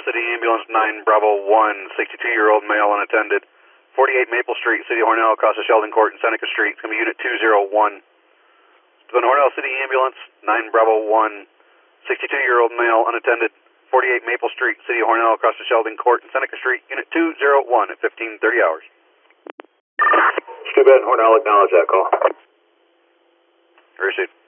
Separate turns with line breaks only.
City Ambulance 9 Bravo 1, 62-year-old male unattended, 48 Maple Street, City of Hornell, across the Sheldon Court and Seneca Street. It's going to be Unit 201. To the Hornell City Ambulance 9 Bravo 1, 62-year-old male unattended, 48 Maple Street, City of Hornell, across the Sheldon Court and Seneca Street. Unit 201 at 15:30 hours.
Stu Bed, Hornell, acknowledge that call.
Received.